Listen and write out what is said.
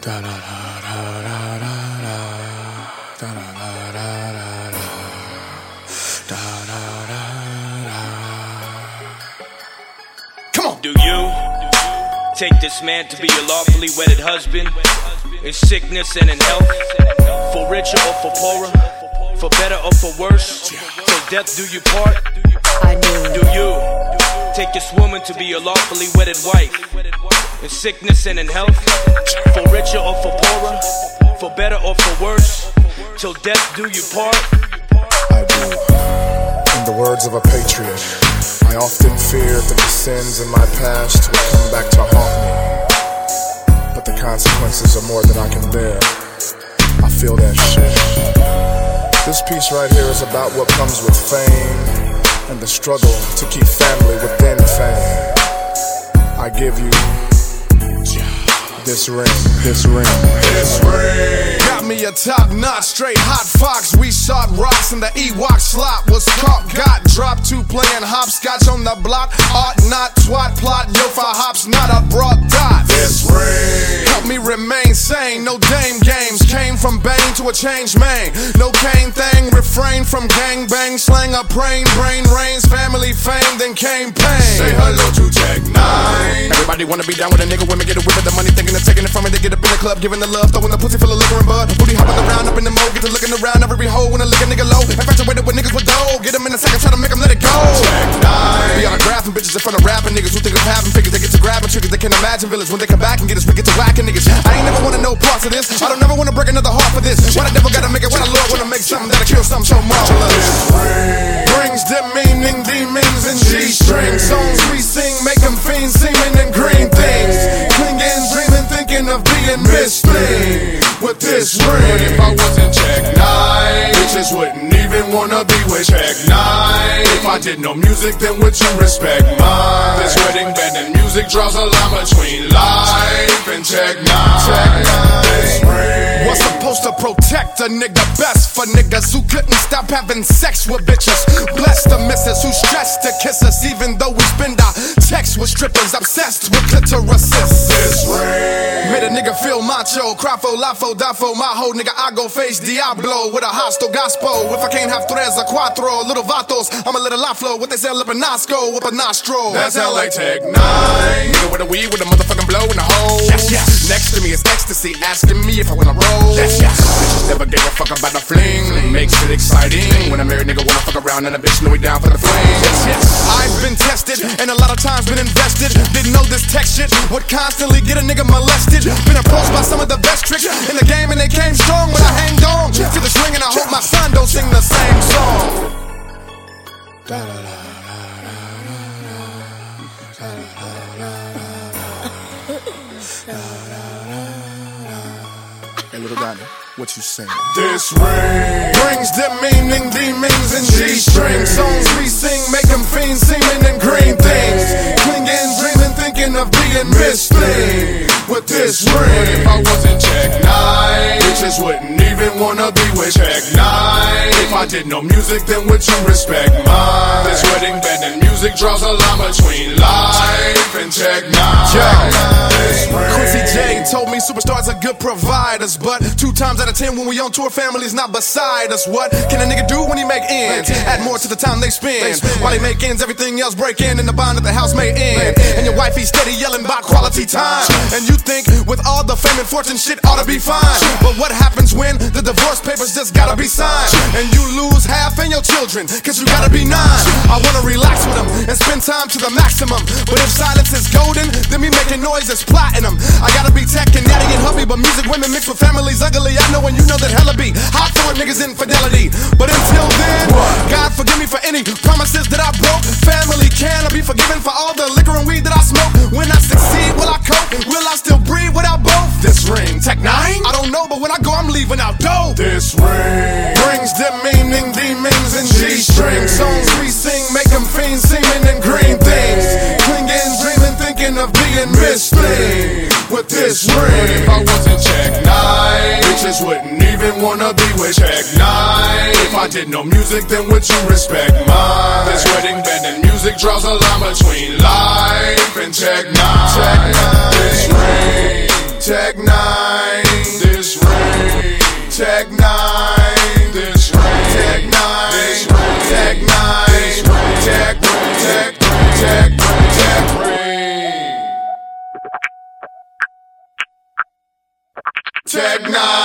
Da da da da da da da da da da da da da. Come on. Do you take this man to be your lawfully wedded husband in sickness and in health, for richer or for poorer, for better or for worse, till death do you part? Do you take this woman to be your lawfully wedded wife in sickness and in health, for richer or for poorer, for better or for worse, till death do you part? I do. In the words of a patriot, I often feared that the sins in my past would come back to haunt me, but the consequences are more than I can bear. I feel that shit. This piece right here is about what comes with fame and the struggle to keep family within fame. I give you this ring, this ring, this ring. Got me a top-notch, straight hot fox. We shot rocks and the Ewok slot was caught. Got dropped to playing hopscotch on the block. Art not twat plot, yo for hops, not a broad dot. This ring help me remain sane. No dame games, came from bang to a change man. No cane thing, refrain from gang bang. Slang a brain reigns, family fame, then came pain. Say hello to Tech 9. Everybody wanna be down with a nigga, women get a whip of the money, thinking of taking it from me. They get up in the club, giving the love, throwing the pussy full of liquor and bud. Booty hopping around up in the mo, get to looking around every hole when I lick a nigga low. Infatuated with niggas with dough, get them in a second, try to make them let it go. Tech 9. Be autographing bitches in front of rapping niggas who think of having figures. They get to grabbing triggers, they can't imagine villas when they come back and get us. We get to whacking niggas. I ain't never wanna know parts of this. I don't never wanna break another heart for this. Why the devil gotta make it when the Lord wanna make something that'll kill something so marvelous? Brings demeaning demons and G-strings. Songs we sing make them fiends, seeming and green things. Clinging, dreaming, thinking of being mislead with this ring. If I wasn't Tech 9, bitches wouldn't even wanna be with Tech 9. If I did no music, then would you respect mine? This wedding band and music draws a line between life and Tech 9. This ring was supposed to protect a nigga best for niggas who couldn't stop having sex with bitches. Bless the missus who stressed to kiss us, even though we spend our texts with strippers obsessed with clitorises. This ring made a nigga feel macho, cry for, la for, die for my whole nigga. I go face Diablo with a hostile gospel. If I can't have tres or cuatro, little vatos, I'm a little la flow. What they say, lip and Nosco, up a nostril. That's LA Tech 9. Nigga with a weed with a motherfucking blow in the hole. Yes, yes. Next to me is ecstasy, asking me if I wanna roll. Yes, yes. Bitches never gave a fuck about a fling. Makes it exciting when a married nigga wanna fuck around and a bitch know we down for the flame. Yes, yes. I've been tested and a lot of times been invested. Didn't know this tech shit would constantly get a nigga molested. Been approached by some of the best tricks in the game and they came strong when I hanged on to the string, and I hope my son don't sing the same song. Hey, little Donnie, what you saying? This ring brings demeaning demons and G-strings. Songs we sing make them fiends, seeming and green things. Clinging, dreaming, thinking of being mislead with this ring. If I wasn't Tech 9, bitches wouldn't even wanna be with Tech 9. If I did no music, then would you respect mine? This wedding band and music draws a line between life and Tech 9. Quincy J told me superstars are good providers, but 2 times out of 10 when we on tour, family's not beside us. What can a nigga do when he make ends? Add more to the time they spend. While he make ends, everything else break in, and the bond at the house may end. And your wife, he's steady yelling about quality time. And you think with all the fame and fortune, shit ought to be fine. But what happens when the divorce papers just gotta be signed? And you lose half in your children, cause you gotta be 9. I wanna relax with them and spend time to the maximum. But if silence is golden, then me making noise is platinum. I gotta be tech and daddy and hubby, but music women mixed with families ugly. I know and you know that hella be hot for a nigga's infidelity. But until then, God forgive me for any promises that I broke. Family, can I be forgiven for all the liquor and weed that I smoke? When I succeed, will I cope? Will I still breathe without both? This ring, Tech 9? I don't know, but when I go, I'm leaving out dope. This ring brings demeaning demons and G-strings. Songs we sing make them fiends, seeming and green things. Clinging, dreaming, thinking of being mislead with this ring. If I wasn't Tech 9, bitches wouldn't even wanna be with Tech 9. If I did no music, then would you respect mine? This wedding band and music draws a line between life and Tech 9. This ring, Tech 9. Tech 9.